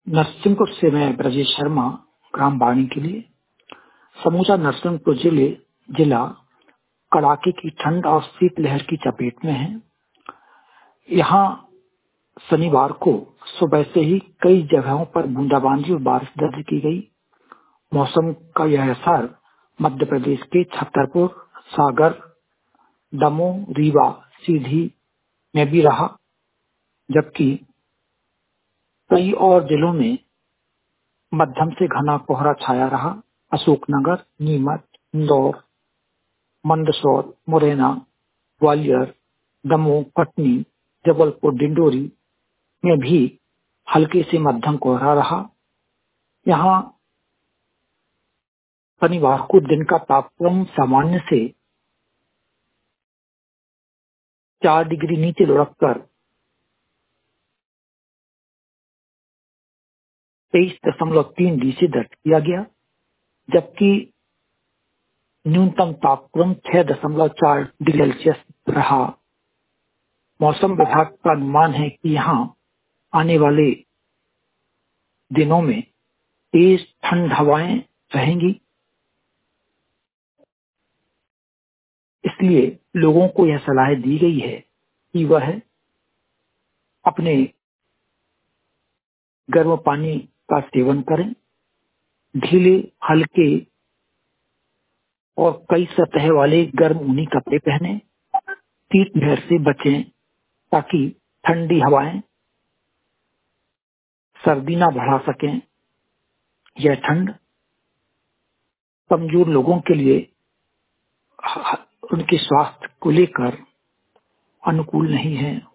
नरसिंहपुर से मैं ब्रजेश शर्मा, ग्राम बाणी के लिए। समूचा नरसिंहपुर जिला कड़ाके की ठंड और शीतलहर की चपेट में है। यहाँ शनिवार को सुबह से ही कई जगहों पर बूंदाबांदी और बारिश दर्ज की गई। मौसम का यह असर मध्य प्रदेश के छतरपुर, सागर, दमोह, रीवा, सीधी में भी रहा, जबकि कई और जिलों में मध्यम से घना कोहरा छाया रहा। अशोकनगर, नीमच, इंदौर, मंदसौर, मुरैना, ग्वालियर, दमोह, कटनी, जबलपुर, डिंडोरी में भी हल्के से मध्यम कोहरा रहा। यहाँ शनिवार को दिन का तापमान सामान्य से 4 डिग्री नीचे लुढ़ककर 23.3 डिग्री दर्ज किया गया, जबकि न्यूनतम तापमान 6.4 डिग्री सेल्सियस रहा। मौसम विभाग का अनुमान है कि यहाँ आने वाले दिनों में तेज ठंड हवाएं रहेंगी, इसलिए लोगों को यह सलाह दी गई है कि वह अपने गर्म पानी का सेवन करें, ढीले, हल्के और कई सतह वाले गर्म ऊनी कपड़े पहने, शीतलहर से बचें ताकि ठंडी हवाएं सर्दी न बढ़ा सकें। यह ठंड कमजोर लोगों के लिए उनके स्वास्थ्य को लेकर अनुकूल नहीं है।